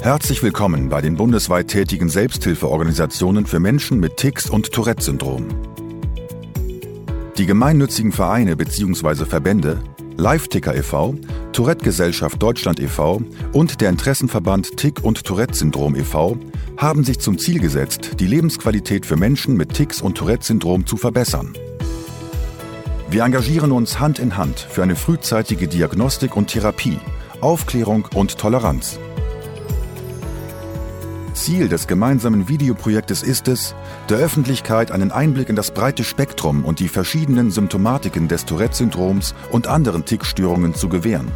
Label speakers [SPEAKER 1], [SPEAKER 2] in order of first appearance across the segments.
[SPEAKER 1] Herzlich willkommen bei den bundesweit tätigen Selbsthilfeorganisationen für Menschen mit Tics und Tourette-Syndrom. Die gemeinnützigen Vereine bzw. Verbände Live-Ticker e.V., Tourette-Gesellschaft Deutschland e.V. und der Interessenverband Tic- und Tourette-Syndrom e.V. haben sich zum Ziel gesetzt, die Lebensqualität für Menschen mit Tics und Tourette-Syndrom zu verbessern. Wir engagieren uns Hand in Hand für eine frühzeitige Diagnostik und Therapie, Aufklärung und Toleranz. Ziel des gemeinsamen Videoprojektes ist es, der Öffentlichkeit einen Einblick in das breite Spektrum und die verschiedenen Symptomatiken des Tourette-Syndroms und anderen Tickstörungen zu gewähren.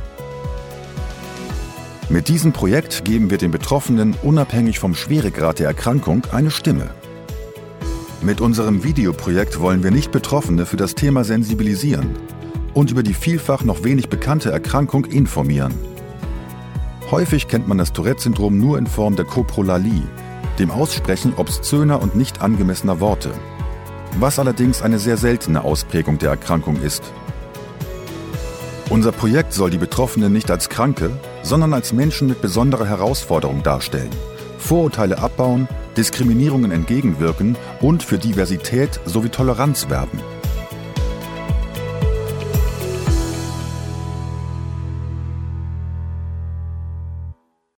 [SPEAKER 1] Mit diesem Projekt geben wir den Betroffenen unabhängig vom Schweregrad der Erkrankung eine Stimme. Mit unserem Videoprojekt wollen wir Nicht-Betroffene für das Thema sensibilisieren und über die vielfach noch wenig bekannte Erkrankung informieren. Häufig kennt man das Tourette-Syndrom nur in Form der Koprolalie, dem Aussprechen obszöner und nicht angemessener Worte, was allerdings eine sehr seltene Ausprägung der Erkrankung ist. Unser Projekt soll die Betroffenen nicht als Kranke, sondern als Menschen mit besonderer Herausforderung darstellen, Vorurteile abbauen, Diskriminierungen entgegenwirken und für Diversität sowie Toleranz werben.